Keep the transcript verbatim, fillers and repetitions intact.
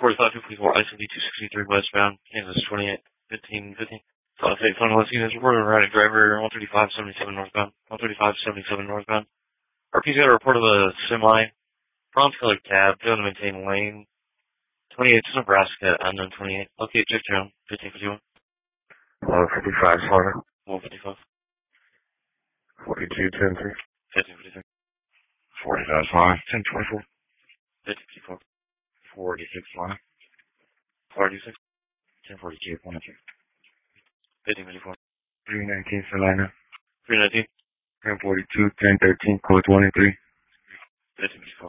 forty-five fifty-four, I C D two sixty-three westbound, Kansas twenty-eight fifteen fifty. South eight Final List units reported riding driver one thirty-five seventy-seven northbound, one thirty-five seventy-seven northbound. R P's got a report of a semi, bronze colored cab, failing to maintain lane. twenty-eight to Nebraska, unknown twenty-eight. Locate Jeff Town, fifteen fifty-one. one fifty-five, Florida. one fifty-five. forty-two ten three. fifteen fifty-three. forty-five five, ten twenty-four. fifteen fifty-four. forty-six five. forty-six. ten forty-two, one two. fifteen fifty-four. three nineteen, Salina. three nineteen. ten forty-two, ten thirteen, code twenty-three. fifteen fifty-four.